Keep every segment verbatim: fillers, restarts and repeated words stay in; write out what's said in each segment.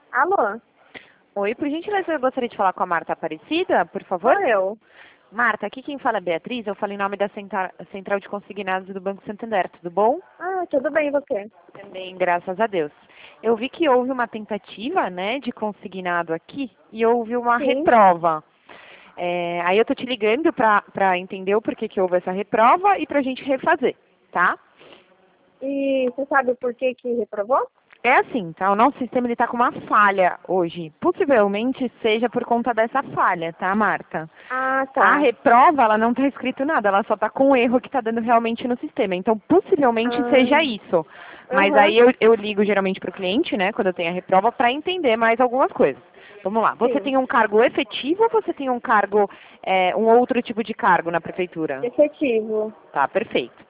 Alô? Oi, por gentileza, eu gostaria de falar com a Marta Aparecida, por favor. Sou eu. Marta, aqui quem fala é Beatriz, eu falo em nome da Centra- Central de Consignados do Banco Santander, tudo bom? Ah, tudo bem, e você? Também, graças a Deus. Eu vi que houve uma tentativa, né, de consignado aqui e houve uma Sim. reprova. É, aí eu tô te ligando para entender o porquê que houve essa reprova e para a gente refazer, tá? E você sabe por que que reprovou? É assim, tá? O nosso sistema está com uma falha hoje. Possivelmente seja por conta dessa falha, tá, Marta? Ah, A tá. reprova, ela não está escrito nada, ela só está com o erro que está dando realmente no sistema. Então, possivelmente Ah, seja isso. Mas aham, aí eu, eu ligo geralmente para o cliente, né, quando eu tenho a reprova, para entender mais algumas coisas. Vamos lá. Você sim. tem um cargo efetivo ou você tem um cargo, é, um outro tipo de cargo na prefeitura? Efetivo. Tá, perfeito.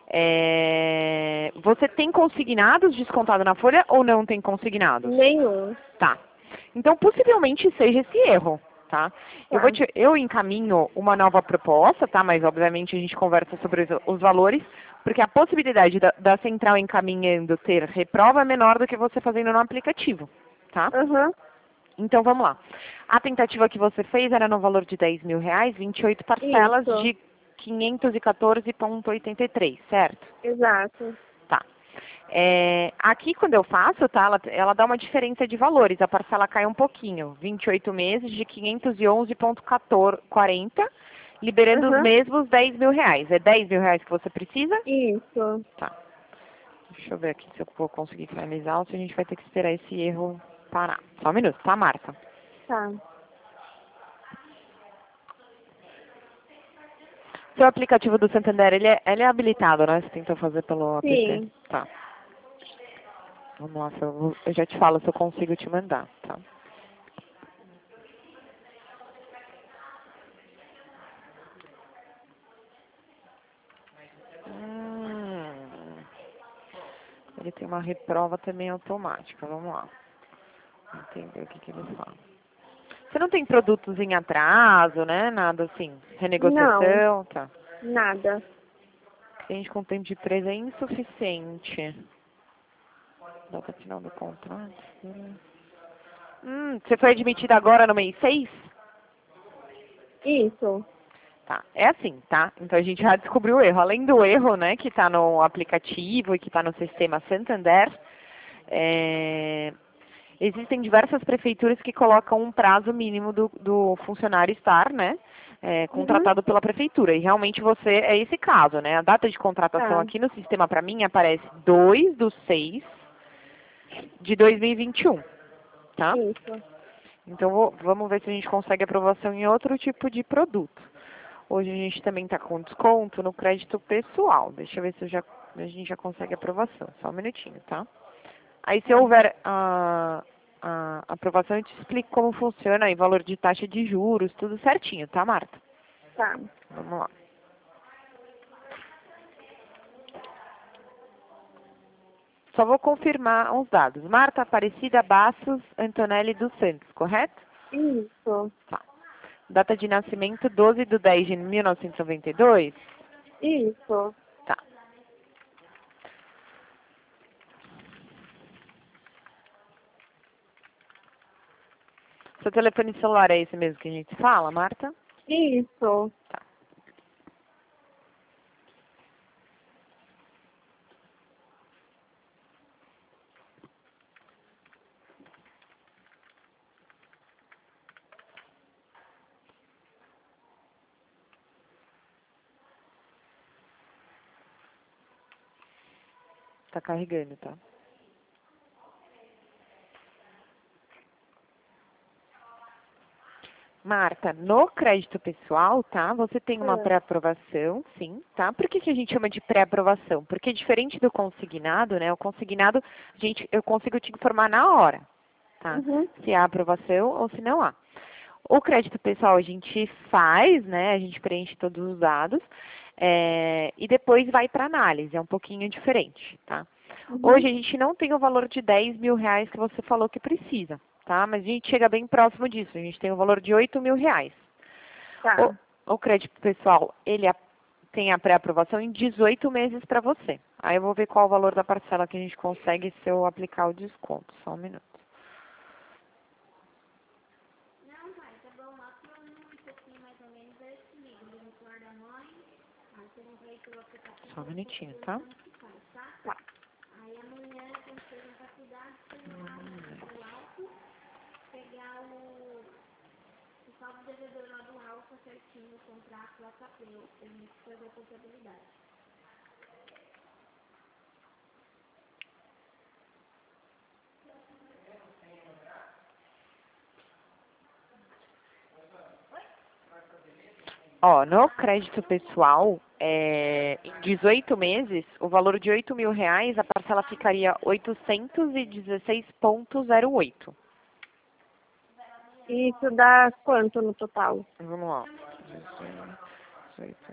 É, você tem consignados descontado na folha ou não tem consignados? Nenhum. Tá. Então, possivelmente seja esse erro, tá? Eu, vou Tá. te, eu encaminho uma nova proposta, tá? Mas, obviamente, a gente conversa sobre os, os valores, porque a possibilidade da, da central encaminhando ter reprova é menor do que você fazendo no aplicativo, tá? Aham, Então, vamos lá. A tentativa que você fez era no valor de dez mil reais, vinte e oito parcelas isso. de quinhentos e quatorze vírgula oitenta e três, certo? Exato. Tá. É, aqui, quando eu faço, tá, ela, ela dá uma diferença de valores. A parcela cai um pouquinho. vinte e oito meses de quinhentos e onze vírgula quarenta, liberando os Aham, mesmos dez mil reais. É dez mil reais que você precisa? isso. Tá. Deixa eu ver aqui se eu vou conseguir finalizar ou se a gente vai ter que esperar esse erro parar. Só um minuto, tá, Marta? Tá. Seu aplicativo do Santander, ele é, ele é habilitado, né? Você tentou fazer pelo app. Sim. Tá. Vamos lá, se eu, eu já te falo se eu consigo te mandar, tá? Hum, ele tem uma reprova também automática, vamos lá. Entender o que, que ele fala. Você não tem produtos em atraso, né? Nada assim. Não, Renegociação, tá. nada. Cliente com tempo de presa é insuficiente. Data final do contrato. Hum, você foi admitida agora no mês seis? Isso. Tá, é assim, tá? Então a gente já descobriu o erro. Além do erro, né, que está no aplicativo e que está no sistema Santander, é, existem diversas prefeituras que colocam um prazo mínimo do, do funcionário estar, né, é, Uhum. contratado pela prefeitura. E realmente você é esse caso, né? A data de contratação Tá. aqui no sistema para mim aparece dois do seis de dois mil e vinte e um, tá? Isso. Então vou- vamos ver se a gente consegue aprovação em outro tipo de produto. Hoje a gente também está com desconto no crédito pessoal. Deixa eu ver se eu já, a gente já consegue aprovação. Só um minutinho, tá? Aí se Tá. houver a, a aprovação, eu te explico como funciona aí, valor de taxa de juros, tudo certinho, tá, Marta? Tá. Vamos lá. Só vou confirmar uns dados. Marta Aparecida Bastos Antonelli dos Santos, correto? Isso. Tá. Data de nascimento doze de dez de mil novecentos e noventa e dois? Isso. Tá. Seu telefone celular é esse mesmo que a gente fala, Marta? Isso. Tá. Tá carregando, tá? Marta, no crédito pessoal, tá? Você tem uma É. pré-aprovação, sim, tá? Por que, que a gente chama de pré-aprovação? Porque diferente do consignado, né? O consignado, a gente, eu consigo te informar na hora, tá? Uhum. Se há aprovação ou se não há. O crédito pessoal a gente faz, né? A gente preenche todos os dados é, e depois vai para análise, é um pouquinho diferente, tá? Uhum. Hoje a gente não tem o valor de dez mil reais que você falou que precisa, tá? Mas a gente chega bem próximo disso, a gente tem o valor de oito mil reais. Tá. O, o crédito pessoal, ele a- tem a pré-aprovação em dezoito meses para você. Aí eu vou ver qual o valor da parcela que a gente consegue se eu aplicar o desconto. Só um minuto. Só um minutinho, tá? Tá. Ó, no crédito pessoal, é, em dezoito meses, o valor de oito mil reais, a parcela ficaria oitocentos e dezesseis vírgula zero oito. Isso dá quanto no total? Vamos lá. dezoito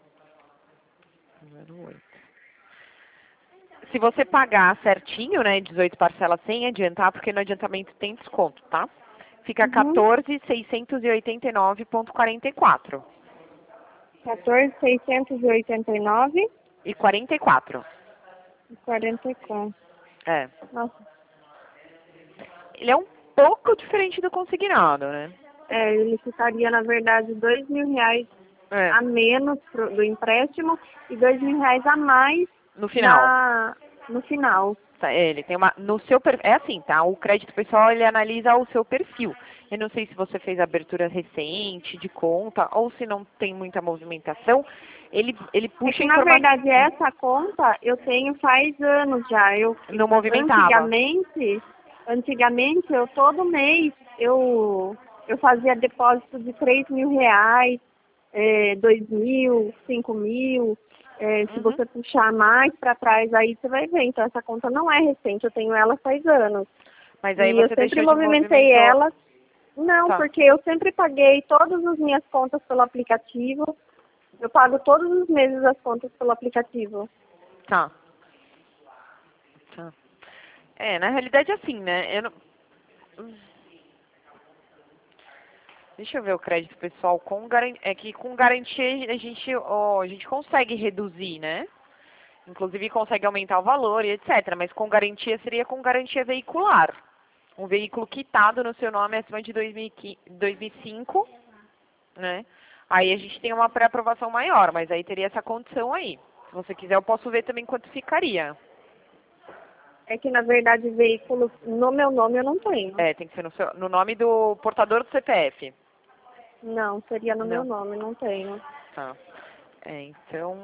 zero oito. Se você pagar certinho, né, dezoito parcelas sem adiantar, porque no adiantamento tem desconto, tá? Fica Uhum. quatorze mil seiscentos e oitenta e nove vírgula quarenta e quatro. quatorze mil seiscentos e oitenta e nove E quarenta e quatro. e quarenta e quatro. É. Nossa. Ele é um pouco diferente do consignado, né? É, ele ficaria, na verdade, dois mil reais É. a menos pro, do empréstimo e dois mil reais a mais No final. na, no final. Tá, ele tem uma, no seu per- é assim, tá? O crédito pessoal, ele analisa o seu perfil. Eu não sei se você fez abertura recente de conta ou se não tem muita movimentação. Ele, ele É puxa que, na informação. verdade, essa conta eu tenho faz anos já. Eu, Não movimentava. antigamente, antigamente, eu todo mês, eu, eu fazia depósito de três mil reais, é, dois mil, cinco mil. É, se Uhum. você puxar mais para trás, aí você vai ver. Então, essa conta não é recente, eu tenho ela faz anos. Mas aí E eu você sempre deixou de movimentei movimentar. ela. Não, Tá. porque eu sempre paguei todas as minhas contas pelo aplicativo. Eu pago todos os meses as contas pelo aplicativo. Tá. Tá. É, na realidade é assim, né? Eu não... Deixa eu ver o crédito pessoal com garantia. É que com garantia a gente, ó, a gente consegue reduzir, né? Inclusive consegue aumentar o valor e etcétera. Mas com garantia seria com garantia veicular. Um veículo quitado no seu nome acima de dois mil e cinco, né? Aí a gente tem uma pré-aprovação maior, mas aí teria essa condição aí. Se você quiser, eu posso ver também quanto ficaria. É que, na verdade, veículo no meu nome eu não tenho. É, tem que ser no, seu, no nome do portador do C P F. Não, seria no meu Não. nome, não tenho. Tá. É, então...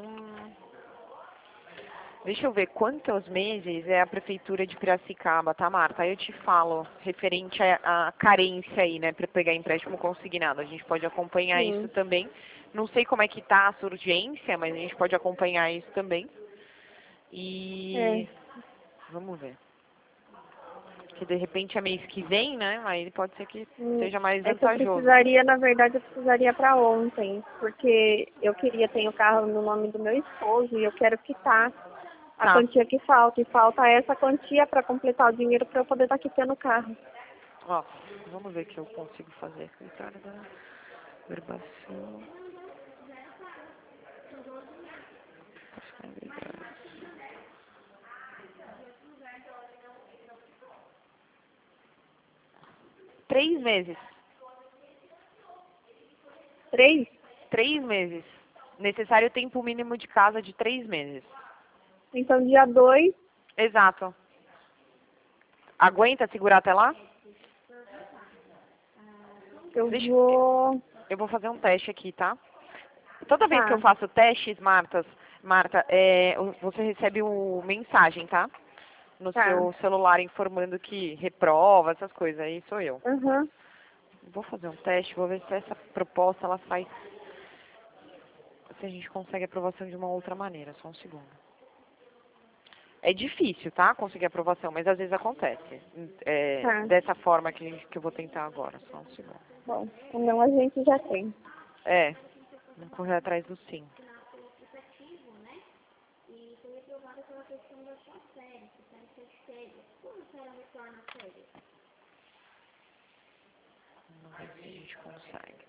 Deixa eu ver quantos meses é a prefeitura de Piracicaba, tá, Marta? Aí eu te falo, referente à à carência aí, né, para pegar empréstimo consignado. A gente pode acompanhar Sim. isso também. Não sei como é que tá a sua urgência, mas a gente pode acompanhar isso também. É, E vamos ver. Que de repente é mês que vem, né? Aí pode ser que hum, seja mais é que eu vantajoso. precisaria, na verdade, eu precisaria para ontem. Porque eu queria ter o carro no nome do meu esposo e eu quero quitar a Tá. quantia que falta. E falta essa quantia para completar o dinheiro para eu poder estar quitando o carro. Ó, vamos ver o que eu consigo fazer. Critério da verbação. Três meses. Três? Três meses. Necessário tempo mínimo de casa de três meses. Então, dia dois, Exato. Aguenta segurar até lá? eu Deixa, vou... eu vou fazer um teste aqui, tá? Toda vez que eu Tá, faço testes, Martas, Marta, é, o- você recebe uma mensagem, tá? No tá. seu celular informando que reprova, essas coisas. Aí sou eu. Aham. Vou fazer um teste, vou ver se essa proposta ela faz. Se a gente consegue aprovação de uma outra maneira. Só um segundo. É difícil, tá? Conseguir aprovação, mas às vezes acontece. É, Tá. dessa forma que, a gente- que eu vou tentar agora. Só um segundo. Bom, o não a gente já tem. É, vamos correr atrás do sim. Vamos ver se a gente consegue.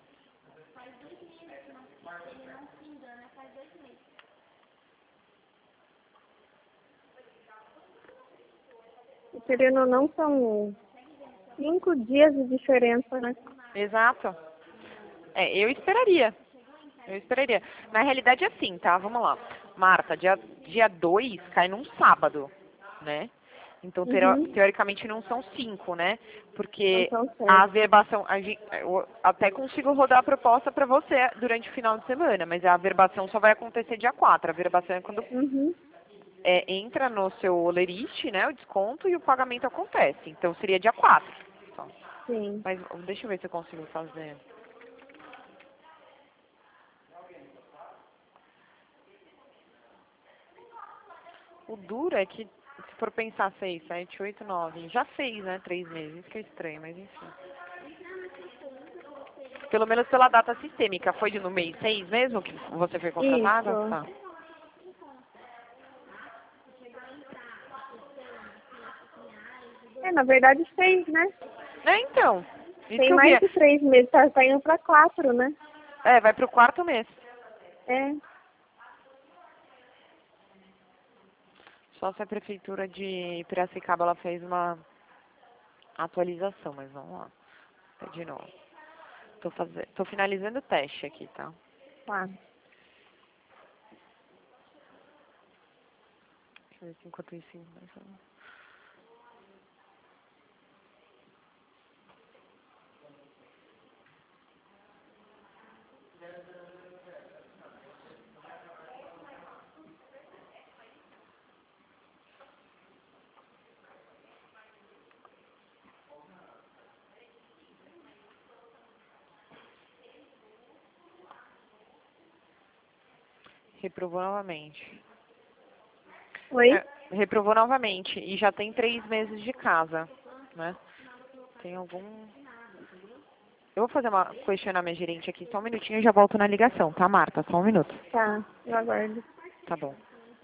E querendo ou não, são cinco dias de diferença, né? Exato. É, eu esperaria. Eu esperaria. Na realidade é assim, tá? Vamos lá. Marta, dia, dia dois cai num sábado, né? Então, teo- Uhum. teoricamente, não são cinco, né? Não Porque são a certos. averbação, a gen- eu até consigo rodar a proposta para você durante o final de semana, mas a averbação só vai acontecer dia quatro. A averbação é quando Uhum. é, entra no seu olerite, né, o desconto, e o pagamento acontece. Então, seria dia quatro. Só. Sim. Mas deixa eu ver se eu consigo fazer. O duro é que, se for pensar seis, sete, oito, nove, já fez, né, três meses, isso que é estranho, mas enfim. Pelo menos pela data sistêmica, foi de no mês seis mesmo que você foi contratada? Isso. Tá. É, na verdade, seis, né? É, então, isso que Tem eu vi. mais de três meses, tá, tá indo pra quatro, né? É, vai pro quarto mês. É. Só se a prefeitura de Piracicaba ela fez uma atualização, mas vamos lá. Tá de novo. Tô, fazendo, tô finalizando o teste aqui, tá? Tá. Deixa eu ver se enquanto isso... Reprovou novamente. Oi? É, reprovou novamente. E já tem três meses de casa, né? Tem algum... Eu vou fazer uma questionar minha gerente aqui, só um minutinho e já volto na ligação, tá, Marta? Só um minuto. Tá, eu aguardo. Tá bom.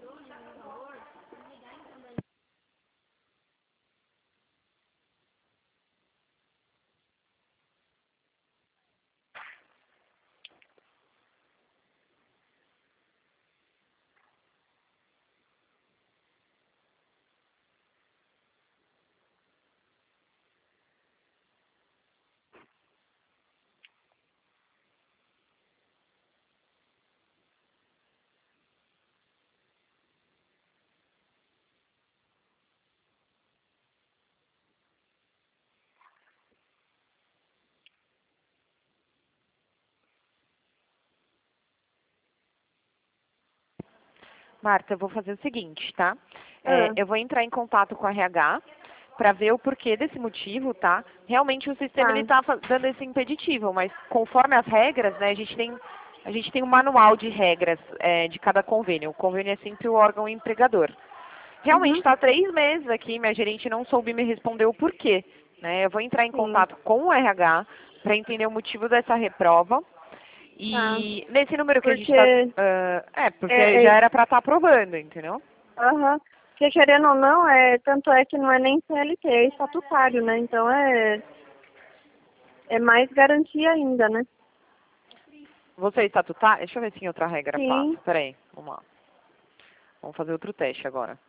Marta, eu vou fazer o seguinte, tá? É, Ah, eu vou entrar em contato com a R H para ver o porquê desse motivo, tá? Realmente o sistema ele tá. está dando esse impeditivo, mas conforme as regras, né, a gente tem a gente tem um manual de regras é, de cada convênio. O convênio é sempre o órgão empregador. Realmente Uhum. está três meses aqui, minha gerente não soube me responder o porquê, né? Eu vou entrar em Sim. contato com o R H para entender o motivo dessa reprova. Tá. E nesse número que a gente Porque, está... é, porque é, já é, era para estar aprovando, entendeu? aham. Porque querendo ou não, é, tanto é que não é nem C L T, é estatutário, né? Então é, é mais garantia ainda, né? Você está estatutário? Deixa eu ver se em outra regra passa. Sim. Peraí, vamos lá. Vamos fazer outro teste agora.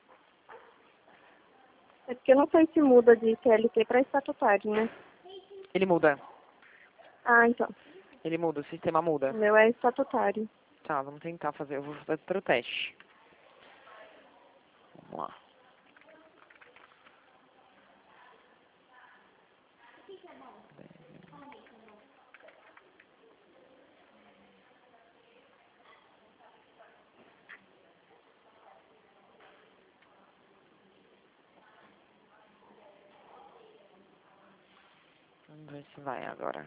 É porque eu não sei se muda de C L T para estatutário, né? Ele muda. Ah, então. Ele muda, o sistema O muda. meu é estatutário. Tá, vamos tentar fazer. Eu vou fazer outro teste. Vamos lá. Vamos ver se vai agora.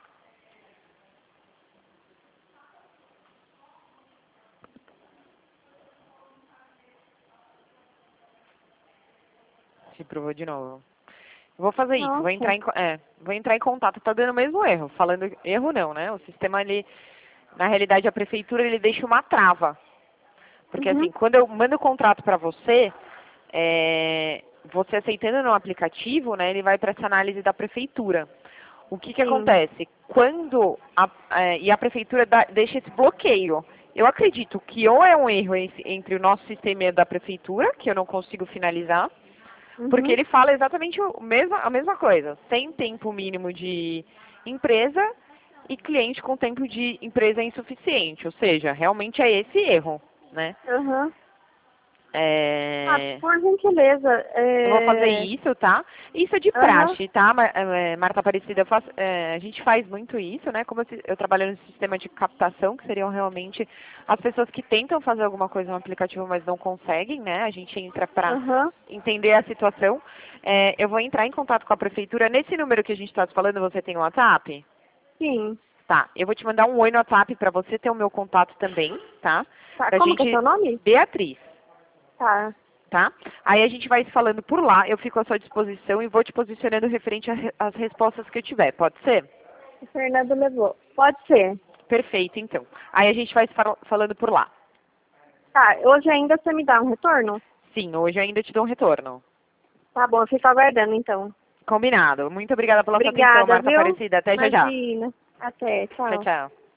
Se provou de novo. Eu vou fazer isso, vou entrar Nossa. em, co- é, vou entrar em contato, tá dando o mesmo erro. Falando erro não, né? O sistema, ele, na realidade, a prefeitura, ele deixa uma trava. Porque Uhum. assim, quando eu mando o contrato para você, é, você aceitando no aplicativo, né, ele vai para essa análise da prefeitura. O que que Sim. acontece? Quando a, é, e a prefeitura dá- deixa esse bloqueio. Eu acredito que ou é um erro esse- entre o nosso sistema e o da prefeitura, que eu não consigo finalizar, porque Uhum. ele fala exatamente o mesmo, a mesma coisa. Sem tempo mínimo de empresa e cliente com tempo de empresa insuficiente. Ou seja, realmente é esse erro. né? Aham. É... Ah, por gentileza. É... Eu vou fazer isso, tá? Isso é de Aham. praxe, tá, Mar- é, Marta Aparecida? Eu faço, é, a gente faz muito isso, né? Como eu, se- eu trabalho no sistema de captação, que seriam realmente as pessoas que tentam fazer alguma coisa no aplicativo, mas não conseguem, né? A gente entra para Aham. entender a situação. É, eu vou entrar em contato com a prefeitura. Nesse número que a gente está falando, você tem o WhatsApp? Sim. Tá, eu vou te mandar um oi no WhatsApp para você ter o meu contato também, tá? Tá, Pra como que é gente... seu nome? Beatriz. Tá. Tá? Aí a gente vai se falando por lá, eu fico à sua disposição e vou te posicionando referente às respostas que eu tiver, pode ser? O Fernando levou. Pode ser. Perfeito, então. Aí a gente vai se fal- falando por lá. Tá, hoje ainda você me dá um retorno? Sim, hoje eu ainda te dou um retorno. Tá bom, eu fico aguardando então. Combinado. Muito obrigada pela sua atenção, Obrigada, Marta viu? Aparecida. Até já já. Imagina. Até, Tchau, tchau. tchau.